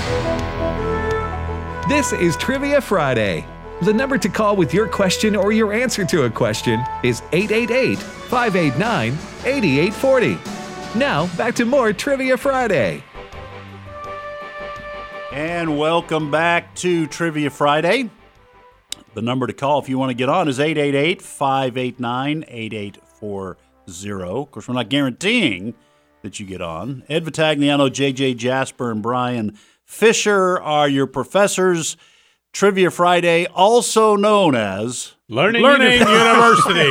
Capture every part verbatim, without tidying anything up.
This is Trivia Friday. The number to call with your question or your answer to a question is eight eight eight, five eight nine, eight eight four zero. Now, back to more Trivia Friday. And welcome back to Trivia Friday. The number to call if you want to get on is eight eight eight, five eight nine, eight eight four zero. Of course, we're not guaranteeing that you get on. Ed Vitagliano, J J Jasper, and Brian Fisher are your professors. Trivia Friday, also known as Learning, Learning University.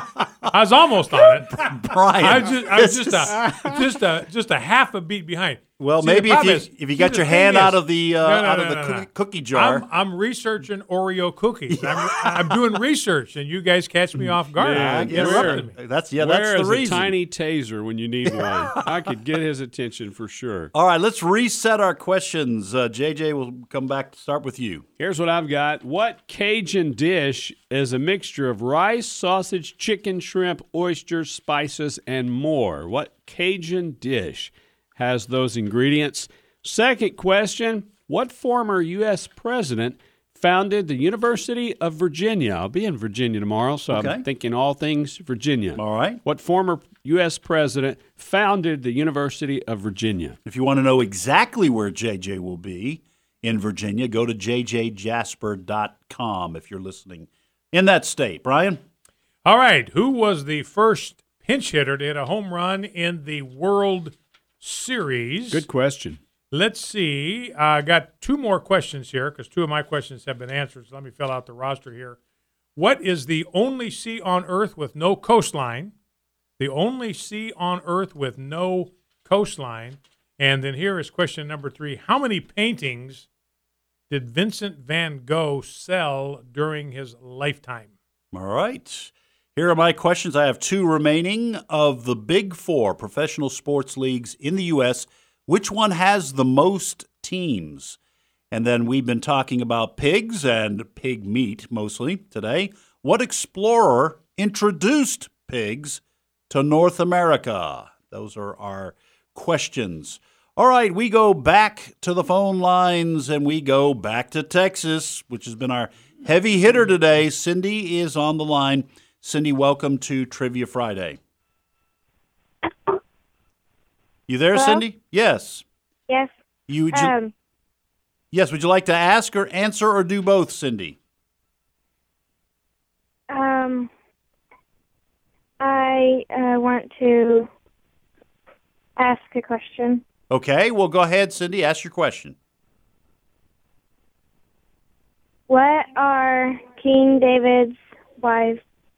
I was almost on it. Brian. I was just, I was just a just a just a half a beat behind. Well, See, maybe the if you is- if you see, got the your thing hand is- out of the uh, No, no, out no, of the no, cookie, no. cookie jar. I'm, I'm researching Oreo cookies. I'm, I'm doing research, and you guys catch me off guard. Yeah, You Yes. interrupted me. That's yeah, Where that's the is reason. a tiny taser when you need one? I could get his attention for sure. All right, let's reset our questions. Uh, J J will come back to start with you. Here's what I've got. What Cajun dish is a mixture of rice, sausage, chicken, shrimp, oysters, spices, and more? What Cajun dish has those ingredients? Second question, what former U S president founded the University of Virginia? I'll be in Virginia tomorrow, so Okay. I'm thinking all things Virginia. All right. What former U S president founded the University of Virginia? If you want to know exactly where J J will be in Virginia, go to j j jasper dot com if you're listening in that state. Brian? All right, who was the first pinch hitter to hit a home run in the World Series? Good question. Let's see. I got two more questions here because two of my questions have been answered. So let me fill out the roster here. What is the only sea on Earth with no coastline? The only sea on Earth with no coastline. And then here is question number three. How many paintings did Vincent van Gogh sell during his lifetime? All right. Here are my questions. I have two remaining. Of the big four professional sports leagues in the U S, which one has the most teams? And then we've been talking about pigs and pig meat mostly today. What explorer introduced pigs to North America? Those are our questions. All right, we go back to the phone lines and we go back to Texas, which has been our heavy hitter today. Cindy is on the line. Cindy, welcome to Trivia Friday. You there, Hello? Cindy? Yes. Yes. You, would you Um, yes, would you like to ask or answer or do both, Cindy? um, I uh, want to ask a question. Okay, well, go ahead, Cindy. Ask your question. What are King David's wives'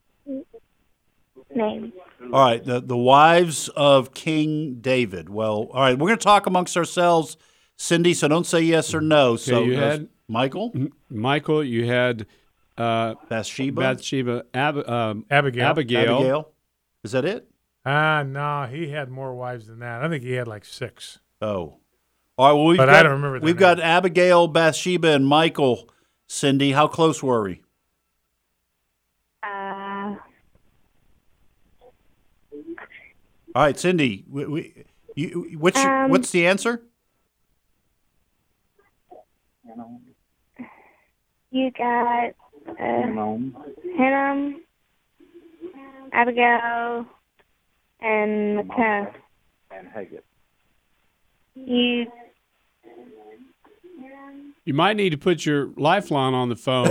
names? All right, the, the wives of King David. Well, all right, we're going to talk amongst ourselves, Cindy, so don't say yes or no. So, you uh, had- Michael? Michael, you had uh, Bathsheba? Bathsheba, Ab- um, Abigail. Abigail. Abigail? Is that it? Ah, no, he had more wives than that. I think he had like six. Oh. All right, well, we've But got, I don't remember their We've got Abigail, Bathsheba, and Michael. Cindy, how close were we? Uh, All right, Cindy, we, we, you, what's, your, Um, what's the answer? you got uh, Hannah, Abigail, and McCall. And Haggett. You You might need to put your lifeline on the phone.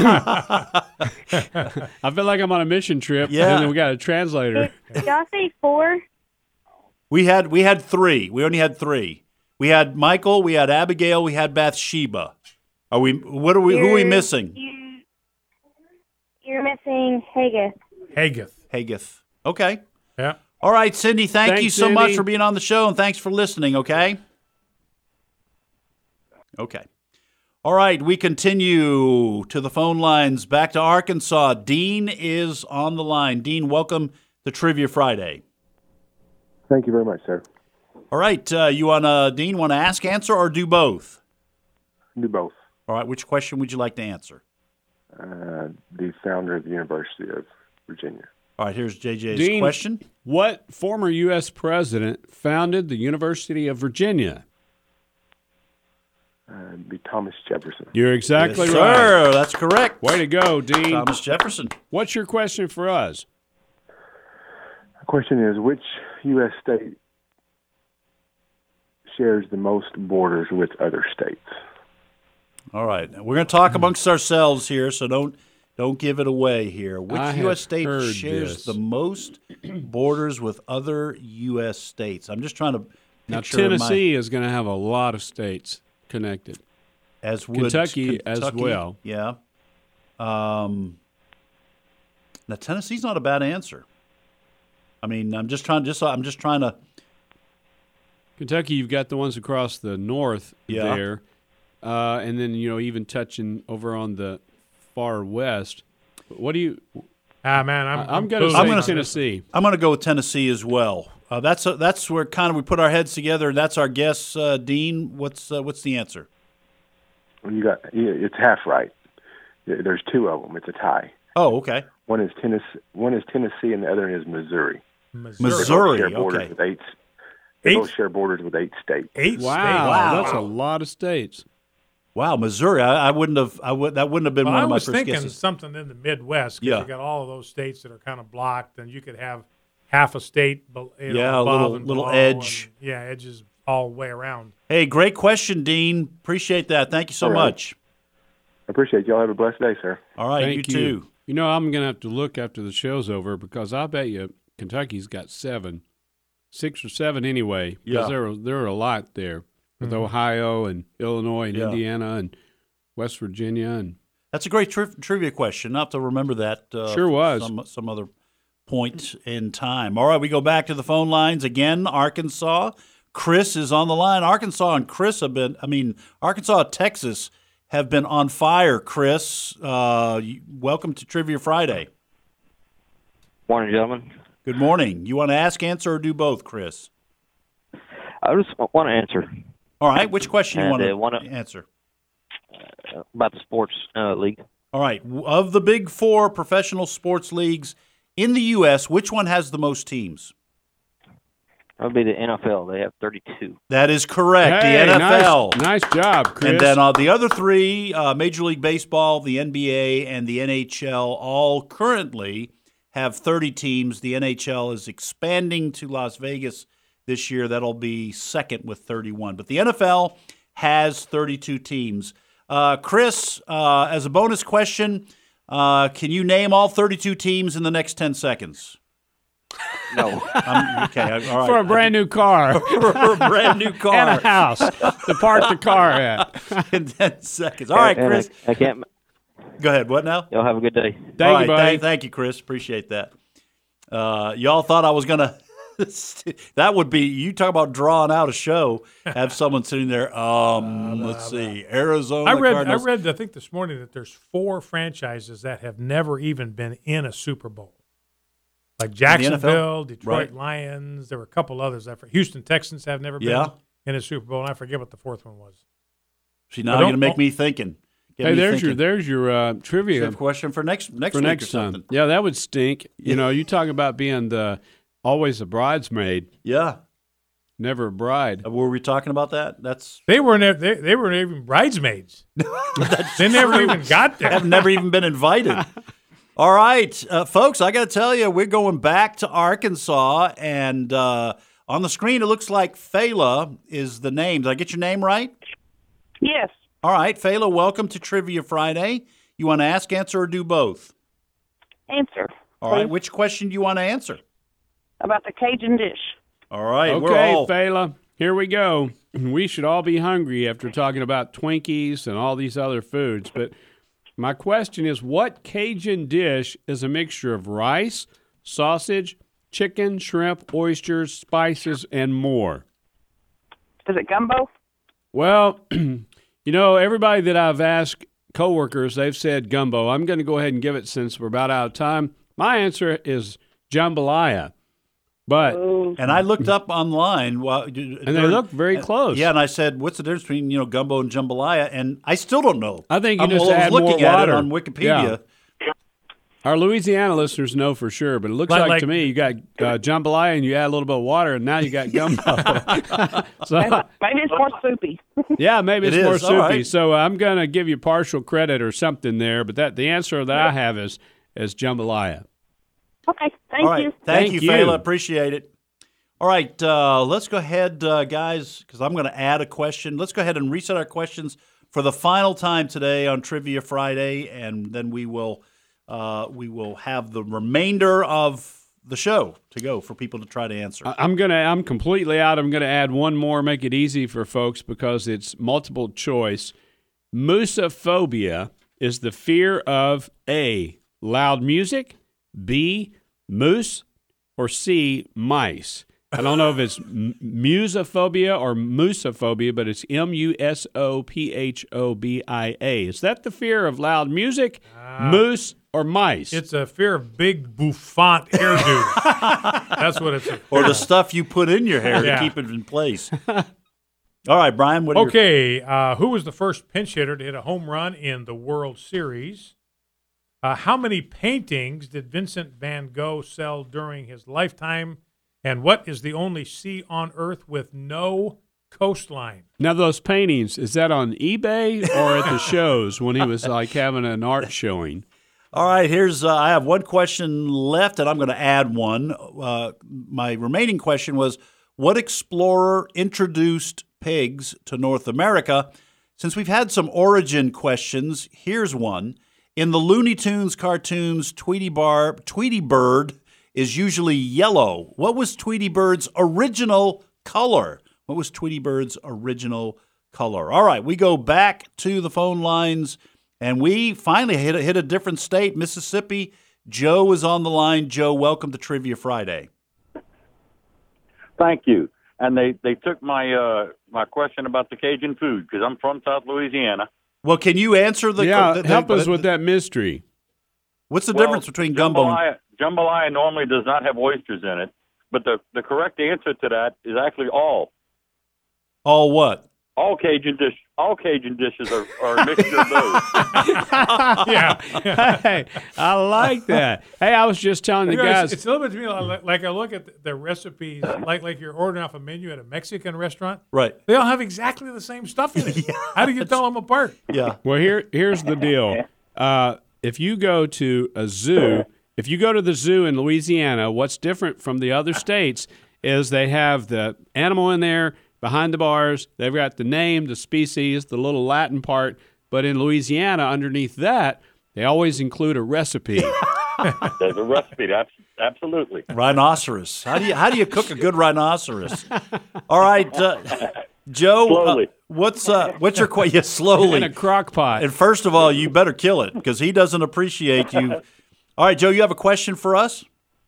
I feel like I'm on a mission trip. Yeah. And then we got a translator. did y'all say four? We had we had three. We only had three. We had Michael, we had Abigail, we had Bathsheba. Are we? What are we? Who are we You're- missing? You, you're missing Haggith. Haggith. Haggith. Okay. Yeah. All right, Cindy. Thank Thanks, you so much Cindy. for being on the show, and thanks for listening. Okay. Okay. All right, we continue to the phone lines. Back to Arkansas. Dean is on the line. Dean, welcome to Trivia Friday. Thank you very much, sir. All right, uh, you want to, Dean, want to ask, answer, or do both? Do both. All right, which question would you like to answer? Uh, the founder of the University of Virginia. All right, here's J J's Dean, question. What former U S president founded the University of Virginia? it'd be Thomas Jefferson. You're exactly yes, right. Sir, that's correct. Way to go, Dean. Thomas Jefferson. What's your question for us? The question is, which U S state shares the most borders with other states? All right. We're going to talk amongst ourselves here, so don't don't give it away here. Which I U S have state heard shares this. the most borders with other U S states? I'm just trying to Now, picture in my- Tennessee is going to have a lot of states connected. as would Kentucky as Kentucky, well. Yeah. Um, now Tennessee's not a bad answer. I mean, I'm just trying. Just I'm just trying to. Kentucky, you've got the ones across the north Yeah. there, uh, and then you know even touching over on the far west. What do you? Ah, man, I'm, I'm, going to clueless say I'm gonna- on this. Tennessee. I'm going to go with Tennessee as well. Uh, that's a, that's where kind of we put our heads together, and that's our guess. Uh, Dean, what's uh, what's the answer? Well, you got yeah, it's half right. There- There's two of them. It's a tie. Oh, okay. One is Tennessee. One is Tennessee, and the other is Missouri. Missouri. They both Missouri, share borders okay. with eight. They Eight? both share borders with eight states. Eight Wow, states. Wow. that's a lot of states. Wow, Missouri. I, I wouldn't have. I would. That wouldn't have been Well, one I of my was first thinking guesses. something in the Midwest because Yeah. you got all of those states that are kind of blocked, and you could have half a state, bel- you know, Yeah, a above little- and little below, edge. and, yeah, edges all the way around. Hey, great question, Dean. Appreciate that. Thank you so All right. much. I appreciate y'all. Have a blessed day, sir. All right, Thank you you. too. You know, I'm going to have to look after the show's over because I bet you Kentucky's got seven, six or seven anyway. Because Yeah. there are there are a lot there with Mm-hmm. Ohio and Illinois and Yeah. Indiana and West Virginia and That's a great tri- trivia question. I'll have to remember that. Uh, Sure was. Some, some other point in time. All right, we go back to the phone lines again. Arkansas. Chris is on the line. Arkansas and Chris have been, I mean, Arkansas and Texas have been on fire, Chris. Uh, you- welcome to Trivia Friday. Morning, gentlemen. Good morning. You want to ask, answer, or do both, Chris? I just want to answer All right, which question you And, want to uh, wanna- answer? uh, about the sports uh, league. All right, of the big four professional sports leagues in the U S, which one has the most teams? That would be the N F L. They have thirty-two. That is correct, Hey, the N F L. Nice, nice job, Chris. And then uh, the other three, uh, Major League Baseball, the N B A, and the N H L, all currently have thirty teams. The N H L is expanding to Las Vegas this year. That'll be second with thirty-one. But the N F L has thirty-two teams. Uh, Chris, uh, as a bonus question, uh, can you name all thirty-two teams in the next ten seconds? No. Um, okay, all right. for a brand new car for a brand new car. and a house to park the car at. in ten seconds. All right, And Chris. I, I can't. Go ahead. What now? Y'all have a good day. Thank All you, right, buddy. Thank, thank you, Chris. Appreciate that. Uh, y'all thought I was going to. That would be, you talk about drawing out a show, have someone sitting there. Um, let's see. Arizona I read. Cardinals. I read. I think this morning that there's four franchises that have never even been in a Super Bowl, like N F L? Jacksonville, Detroit Right. Lions. There were a couple others. I for- Houston Texans have never been Yeah. in a Super Bowl, and I forget what the fourth one was. See, now I you're going to don't- make me thinking. Get Hey, me there's thinking. your there's your uh, trivia Save question for next next for week next or something. time. Yeah, that would stink. You know, you talk about being the always a bridesmaid, Yeah. never a bride. Uh, Were we talking about that? That's They weren't. e- They, they weren't even bridesmaids. they never even got there. have never even been invited. All right, uh, folks, I got to tell you, we're going back to Arkansas, and uh, on the screen it looks like Fela is the name. Did I get your name right? Yes. All right, Fela, welcome to Trivia Friday. You want to ask, answer, or do both? Answer. All right, please. which question do you want to answer? About the Cajun dish. All right, we're Okay, all Fela, here we go. We should all be hungry after talking about Twinkies and all these other foods. But my question is, what Cajun dish is a mixture of rice, sausage, chicken, shrimp, oysters, spices, and more? Is it gumbo? Well, you know, everybody that I've asked, coworkers, they've said gumbo. I'm going to go ahead and give it since we're about out of time. My answer is jambalaya. But Oh, and I looked up online, while, and and they look very close. Yeah, and I said, "What's the difference between you know gumbo and jambalaya?" And I still don't know. I think you I'm just I was add looking more at water. it on Wikipedia. Our Louisiana listeners know for sure, but it looks Like- like, like- to me you got uh, jambalaya and you add a little bit of water, and now you got gumbo. so, Maybe it's more soupy. yeah, maybe It it's more is, all soupy. right. So uh, I'm going to give you partial credit or something there, but that the answer that I have is is jambalaya. Okay, thank All right. you. Thank, Thank you, you. Fela. Appreciate it. All right. Uh, let's go ahead, uh, guys, because I'm going to add a question. Let's go ahead and reset our questions for the final time today on Trivia Friday, and then we will uh, we will have the remainder of the show to go for people to try to answer. I- I'm gonna. I'm completely out. I'm gonna add one more, make it easy for folks because it's multiple choice. Moosophobia is the fear of A, loud music, B, moose, or C, mice. I don't know if it's m- musophobia or moosophobia, but it's M U S O P H O B I A. Is that the fear of loud music, moose, or mice? It's a fear of big bouffant hairdos. That's what it's. A or the stuff you put in your hair Yeah. to keep it in place. All right, Brian, what are your Okay, uh, who was the first pinch hitter to hit a home run in the World Series? Uh, how many paintings did Vincent van Gogh sell during his lifetime? And what is the only sea on Earth with no coastline? Now, those paintings, is that on eBay or at the shows when he was like having an art showing? All right, here's uh, I have one question left, and I'm going to add one. Uh, my remaining question was, what explorer introduced pigs to North America? Since we've had some origin questions, here's one. In the Looney Tunes cartoons, Tweety, Bar, Tweety Bird is usually yellow. What was Tweety Bird's original color? What was Tweety Bird's original color? All right, we go back to the phone lines. And we finally hit a, hit a different state, Mississippi. Joe is on the line. Joe, welcome to Trivia Friday. Thank you. And they, they took my uh, my question about the Cajun food because I'm from South Louisiana. Well, can you answer the? yeah, the, the help the, us with that mystery. What's the Well, difference between gumbo and jambalaya, jambalaya normally does not have oysters in it, but the, the correct answer to that is actually all. all what? All Cajun dish, all Cajun dishes are, are a mixture of those. Yeah. Hey, I like that. Hey, I was just telling the You know, guys. it's, it's a little bit to me like, like I look at the, the recipes, like like you're ordering off a menu at a Mexican restaurant. Right. They all have exactly the same stuff in it. How do you tell them apart? Yeah. Well, here here's the deal. Uh, if you go to a zoo, if you go to the zoo in Louisiana, what's different from the other states is they have the animal in there behind the bars. They've got the name, the species, the little Latin part. But in Louisiana, underneath that, they always include a recipe. There's a recipe. That's absolutely. Rhinoceros. How do you how do you cook a good rhinoceros? All right, uh, Joe. Slowly. Uh, what's uh, what's your question? Yeah, slowly. In a crock pot. And first of all, you better kill it because he doesn't appreciate you. All right, Joe, you have a question for us?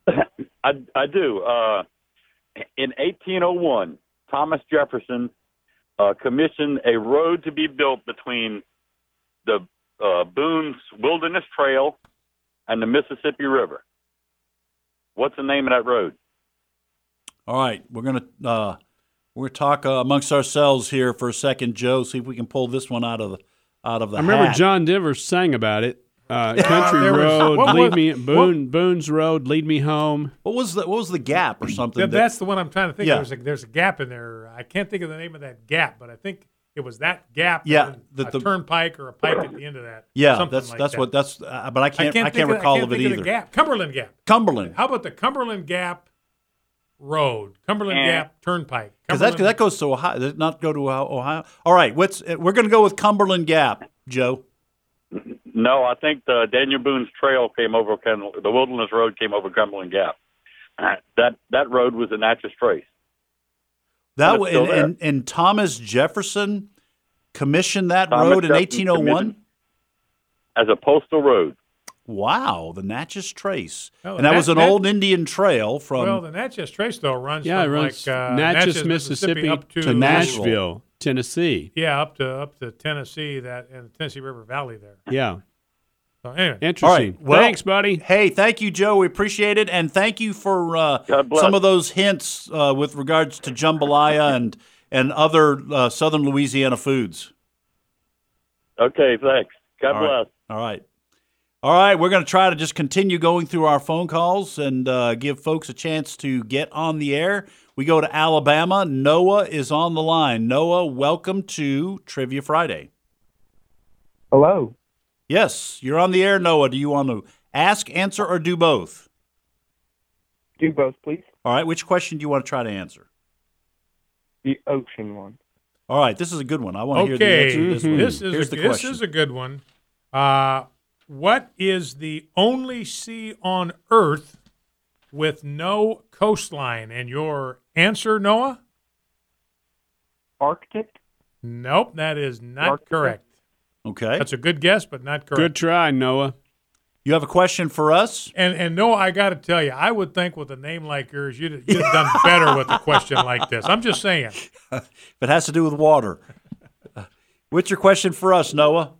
I, I do. Uh, in eighteen oh one, Thomas Jefferson uh, commissioned a road to be built between the uh, Boone's Wilderness Trail and the Mississippi River. What's the name of that road? All right, we're gonna uh, we're gonna talk uh, amongst ourselves here for a second, Joe. See if we can pull this one out of the out of the. I remember hat. John Denver sang about it. Uh, Country there was- Road, what lead was- me Boone, Boone's Road, lead me home. What was the what was the gap or something? That, that- that's the one I'm trying to think. Yeah. There's a there's a gap in there. I can't think of the name of that gap, but I think it was that gap. Yeah, and that a the- turnpike or a pike at the end of that. yeah, Something that's like that's that. what that's. Uh, but I can't I can't, think of- recall I can't of it think either. Of the gap. Cumberland Gap. Cumberland, How about the Cumberland Gap Road? Cumberland Eh. Gap Turnpike. because that Cumberland- that goes to Ohio. Does it not go to Ohio? All right, what's we're going to go with Cumberland Gap, Joe. No, I think the Daniel Boone's Trail came over, the Wilderness Road came over Cumberland Gap. Uh, that that road was the Natchez Trace. That But wa- it's still and, there. and and Thomas Jefferson commissioned that Thomas road in Jefferson eighteen oh one. commissioned- As a postal road. Wow, the Natchez Trace, Well, and that Nat- was an Nat- old Indian trail from well, the Natchez Trace though runs Yeah, it from runs like uh, Natchez, Mississippi, up to, to Nashville, Tennessee. Yeah, up to up to Tennessee, that and the Tennessee River Valley there. Yeah, So anyway, interesting. All right, well- Thanks, buddy. Hey, thank you, Joe. We appreciate it, and thank you for uh, God bless. some of those hints uh, with regards to jambalaya and and other uh, Southern Louisiana foods. Okay, thanks. God All bless. right. All right. All right, we're going to try to just continue going through our phone calls and uh, give folks a chance to get on the air. We go to Alabama. Noah is on the line. Noah, welcome to Trivia Friday. Hello. Yes, you're on the air, Noah. Do you want to ask, answer, or do both? Do both, please. All right, which question do you want to try to answer? The ocean one. All right, this is a good one. I want to Okay, hear the answer to this one. this is Here's a, the this question. is a good one. Uh, what is the only sea on Earth with no coastline? And your answer, Noah? Arctic? Nope, that is not Arctic. correct. Okay. That's a good guess, but not correct. Good try, Noah. You have a question for us? And and Noah, I got to tell you, I would think with a name like yours, you'd, you'd have done better with a question like this. I'm just saying. If it has to do with water. What's your question for us, Noah?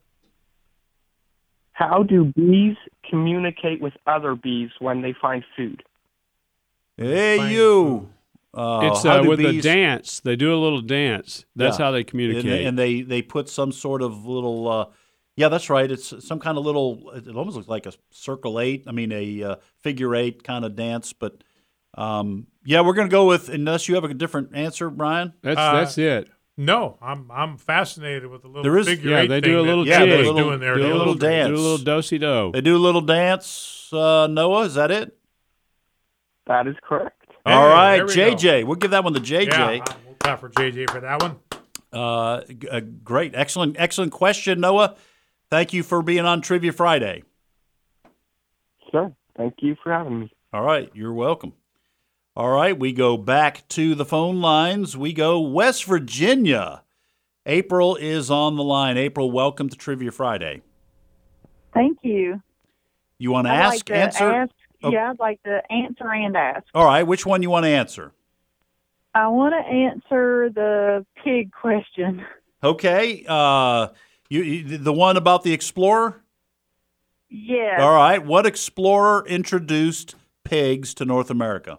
How do bees communicate with other bees when they find food? Hey, Find you. Uh, It's how uh, do with a bees- dance. They do a little dance. That's Yeah. how they And communicate. they, and they, they put some sort of little, uh, yeah, that's right. It's some kind of little, it almost looks like a circle eight. I mean, a uh, figure eight kind of dance. But um, yeah, we're going to go with, unless you have a different answer, Brian. that's Uh, that's it. No, I'm I'm fascinated with the little There is- figure Yeah, eight they thing do a that little Yeah, jig. the Noah's little- doing there. do to a little illustrate. dance. Do a little do-si do. They do a little dance, uh, Noah. Is that it? That is correct. Hey, All right, there we J go. J. We'll give that one to J J. Yeah, we'll clap for J J for that one. Uh, g- uh, great, excellent, excellent question, Noah. Thank you for being on Trivia Friday. Sure. Thank you for having me. All right, you're welcome. All right, we go back to the phone lines. We go West Virginia. April is on the line. April, welcome to Trivia Friday. Thank you. You want to I'd ask, like to answer? ask- Oh. Yeah, I'd like to answer and ask. All right, which one you want to answer? I want to answer the pig question. Okay, uh, you, you the one about the explorer? Yes. All right, what explorer introduced pigs to North America?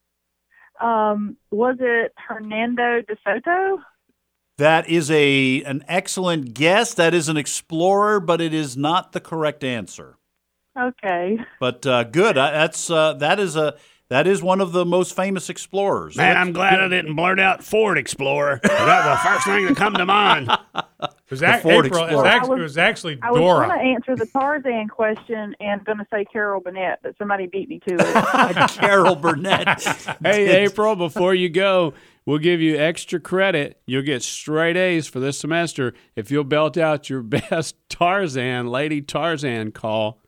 Um, was it Hernando de Soto? That is a an excellent guess. That is an explorer, but it is not the correct answer. Okay. But uh, good. I, that's uh, that is a that is one of the most famous explorers. Man, I'm glad I didn't blurt out Ford Explorer. That was the first thing that come to mind. It was, The ac- Ford April, it was, Explorer. actually, I was- it was actually I was Dora. going to answer the Tarzan question and going to say Carol Burnett, but somebody beat me to it. Carol Burnett. Hey, April, before you go, we'll give you extra credit. You'll get straight A's for this semester if you'll belt out your best Tarzan, Lady Tarzan call.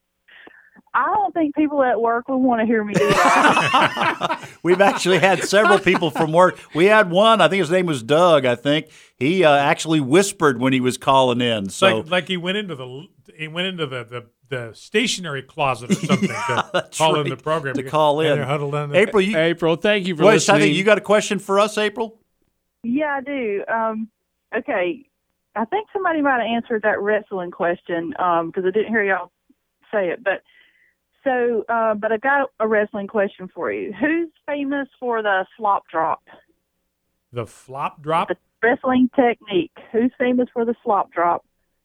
I don't think people at work would want to hear me do that. We've actually had several people from work. We had one. I think his name was Doug. I think he uh, actually whispered when he was calling in. So like, like he went into the he went into the, the, the stationery closet or something to that's call in right, the program to because- call and in. they're huddled in there. April, you, April, thank you for wait, I listening. think you got a question for us, April? Yeah, I do. Um, okay. I think somebody might have answered that wrestling question because I didn't hear y'all say it. But so, uh, but I got a wrestling question for you. Who's famous for the slop drop? The flop drop. The wrestling technique. Who's famous for the slop drop?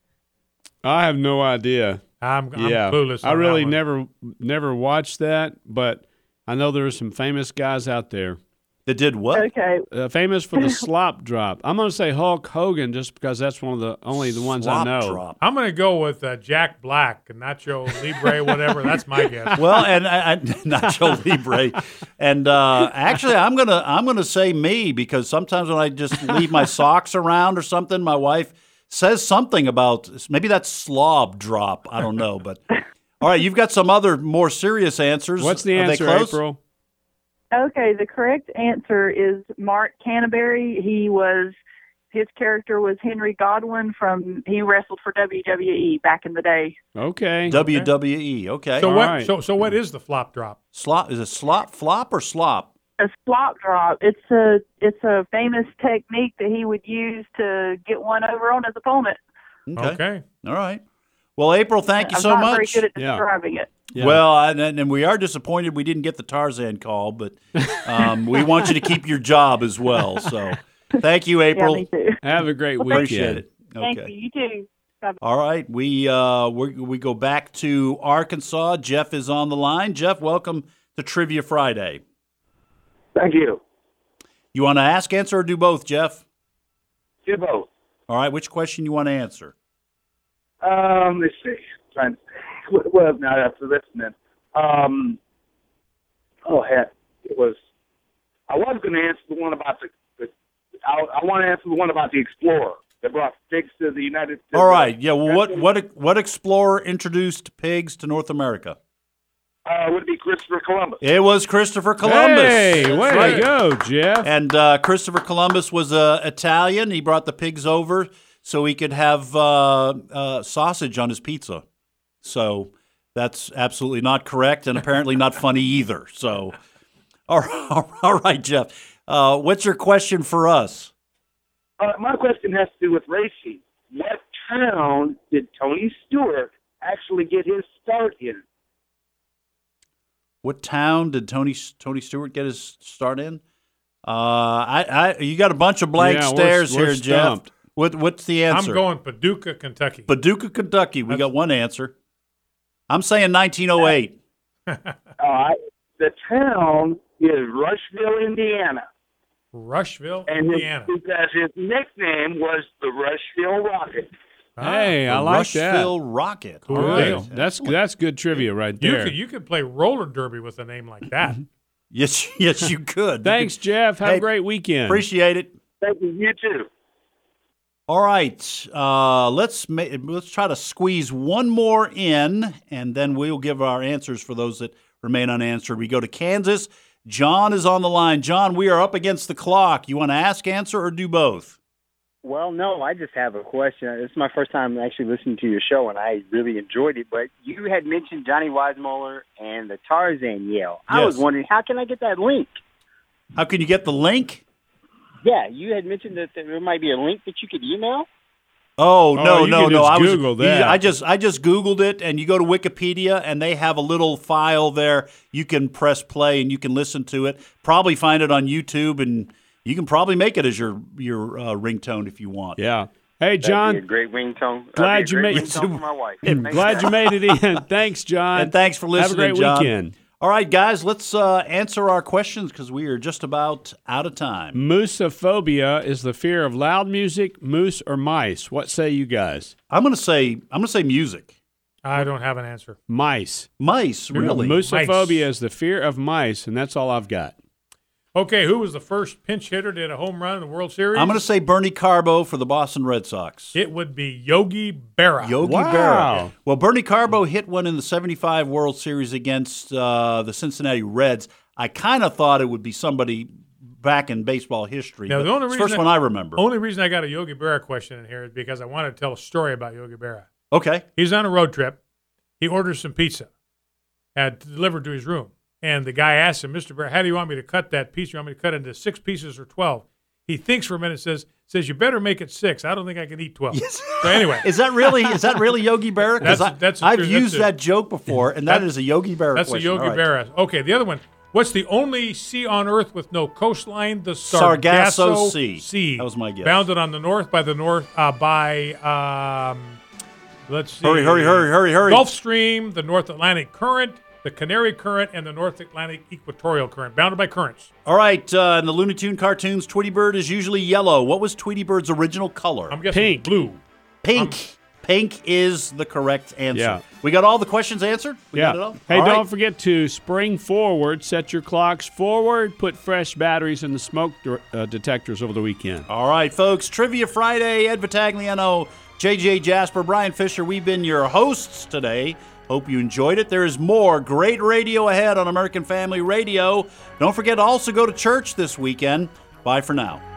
I have no idea. I'm, I'm yeah, clueless. I on really that one. never never watched that, but I know there are some famous guys out there. That did what? Okay. Uh, famous for the slop drop. I'm going to say Hulk Hogan just because that's one of the only the ones I Slop know. drop. I'm going to go with uh, Jack Black, Nacho Libre, whatever. That's my guess. Well, and I, I, Nacho Libre, and uh, actually, I'm gonna I'm gonna say me because sometimes when I just leave my socks around or something, my wife says something about maybe that's slob drop. I don't know, but all right, you've got some other more serious answers. What's the Are they answer, close? April? Okay, the correct answer is Mark Canterbury. He was his character was Henry Godwin from he wrestled for W W E back in the day. Okay. W W E. Okay. So All what? right. So so what is the flop drop? slop is it slop flop or slop? A slop drop. It's a it's a famous technique that he would use to get one over on his opponent. Okay. Okay. All right. Well, April, thank you I'm so not much. very good at Yeah. describing it. Yeah. Well, and, and we are disappointed we didn't get the Tarzan call, but um, we want you to keep your job as well. So, thank you, April. Yeah, me too. Have a great Well, weekend. thank Appreciate it. Thank Okay. you. You too. Bye-bye. All right, we uh, we we go back to Arkansas. Jeff is on the line. Jeff, welcome to Trivia Friday. Thank you. You want to ask, answer, or do both, Jeff? Do both. All right, which question you want to answer? Um, let's see. Trying. Well, now after listening, um, oh heck, it was. I was going to answer the one about the. the I, I want to answer the one about the explorer that brought pigs to the United States. All right, yeah. Well, what what what explorer introduced pigs to North America? Uh, would be Christopher Columbus. It was Christopher Columbus. Hey, That's way right. to go, Jeff. And uh, Christopher Columbus was uh, Italian. He brought the pigs over so he could have uh, uh, sausage on his pizza. So that's absolutely not correct and apparently not funny either. So, all right, all right Jeff. Uh, what's your question for us? Uh, my question has to do with racing. What town did Tony Stewart actually get his start in? What town did Tony Tony Stewart get his start in? Uh, I, I you got a bunch of blank Yeah, we're- stares we're here, stumped. Jeff. What what's the answer? I'm going Paducah, Kentucky. Paducah, Kentucky. We got one answer. I'm saying nineteen oh eight. All right. The town is Rushville, Indiana. Rushville, And his, Indiana. because his nickname was the Rushville Rocket. Hey, I The like Rushville that. Rocket. Cool All Good. deal. That's that's good trivia right You there. could you could play roller derby with a name like that. Yes, yes, you could. Thanks, Jeff. Have Hey, a great weekend. Appreciate it. Thank you. You too. All right, uh, let's ma- let's try to squeeze one more in, and then we'll give our answers for those that remain unanswered. We go to Kansas. John is on the line. John, we are up against the clock. You want to ask, answer, or do both? Well, no, I just have a question. This is my first time actually listening to your show, and I really enjoyed it. But you had mentioned Johnny Weissmuller and the Tarzan yell. I Yes. was wondering, how can I get that link? How can you get the link? Yeah, you had mentioned that there might be a link that you could email. Oh no, Oh, you no, can no! just I was Google you- that. I just I just Googled it, and you go to Wikipedia, and they have a little file there. You can press play, and you can listen to it. Probably find it on YouTube, and you can probably make it as your your uh, ringtone if you want. Yeah. Hey, That'd John. be a great ringtone. That'd Glad be you a great made- ringtone for my wife. Mm, Glad you made it in. Thanks, John. And thanks for listening, Have a great John. weekend. All right, guys, let's uh, answer our questions because we are just about out of time. Moosophobia is the fear of loud music, moose, or mice. What say you guys? I'm gonna say I'm gonna say music. I don't have an answer. Mice. Mice, really? Moosophobia Mice. is the fear of mice, and that's all I've got. Okay, who was the first pinch hitter to hit a home run in the World Series? I'm gonna say Bernie Carbo for the Boston Red Sox. It would be Yogi Berra. Yogi Wow. Berra. Well, Bernie Carbo hit one in the seventy-five World Series against uh, the Cincinnati Reds. I kind of thought it would be somebody back in baseball history. Now, but the only it's the reason first one I remember. Only reason I got a Yogi Berra question in here is because I wanted to tell a story about Yogi Berra. Okay. He's on a road trip. He orders some pizza, had delivered to his room. And the guy asks him, Mister Berra, how do you want me to cut that piece? You want me to cut it into six pieces or twelve? He thinks for a minute, says, says you better make it six. I don't think I can eat twelve. Yes. So anyway. Is that really is that really Yogi Berra? Because That's- that's a I've true- used that's a- that joke before, and that That- is a Yogi Berra That's question. a Yogi All right. Berra. Okay, the other one. What's the only sea on Earth with no coastline? The Sargasso Sargasso, Sea. Sea. That was my guess. Bounded on the north by the north uh, by um, let's see. Hurry, hurry, hurry, hurry, hurry. Gulf Stream, the North Atlantic Current, the Canary Current, and the North Atlantic Equatorial Current. Bounded by currents. All right, uh, in the Looney Tune cartoons, Tweety Bird is usually yellow. What was Tweety Bird's original color? I'm guessing Pink. blue. Pink. Pink is the correct answer. Yeah. We got all the questions answered? We yeah. got it all? Hey, All don't right. forget to spring forward, set your clocks forward, put fresh batteries in the smoke de- uh, detectors over the weekend. All right, folks. Trivia Friday, Ed Vitagliano, J J Jasper, Brian Fisher. We've been your hosts today. Hope you enjoyed it. There is more great radio ahead on American Family Radio. Don't forget to also go to church this weekend. Bye for now.